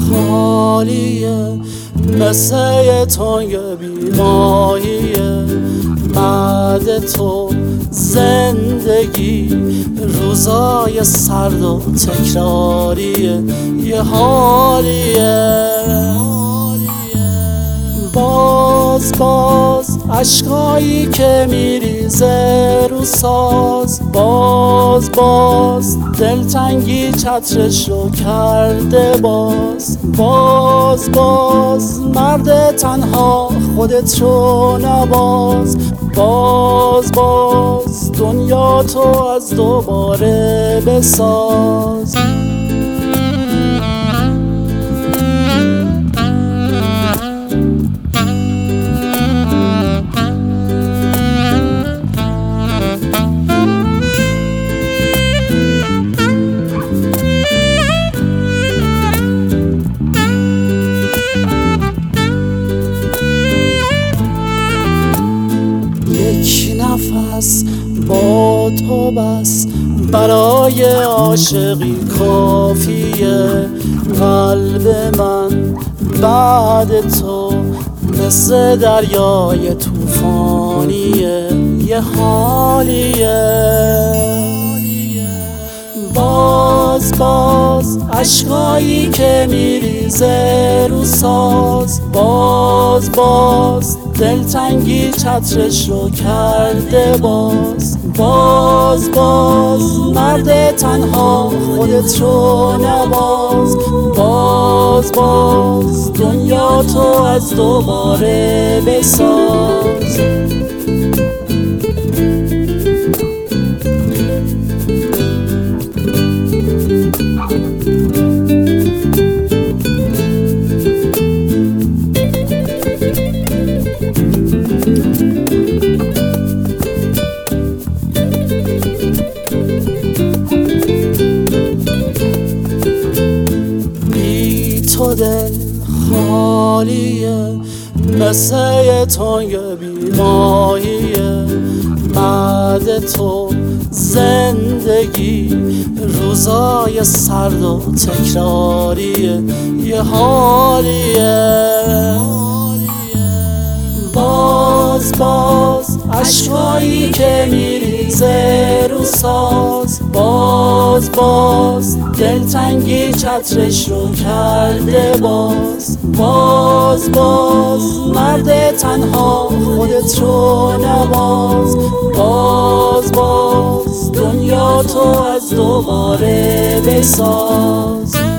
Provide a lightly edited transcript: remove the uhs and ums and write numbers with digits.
خالیه، مثل یه تنگ بیماهیه. بعد تو زندگی روزای سرد و تکراریه، یه حالیه. باز عشقایی که میریزه رو ساز، باز دلتنگی چترشو کرده. باز مرد تنها خودت رو نباز. باز دنیا تو از دوباره بساز. یک نفس با تو بس برای عاشقی کافیه. قلب من بعد تو مثل دریای طوفانیه، یه حالیه. باز عشقایی که میریزه رو ساز، باز دلتنگی چترشو کرده. باز مرد تنها خودت رو نباز. باز دنیا تو از دوباره بساز. تو دل خالیه، مثل یه تنگ بیماهیه. بعد تو زندگی روزای سرد و تکراریه، یه حالیه. باز عشقایی که میریزه رو ساز، باز دلتنگی چترش رو کرده. باز مرد تنها خودت رو نباز. باز دنیا تو از دوباره بساز.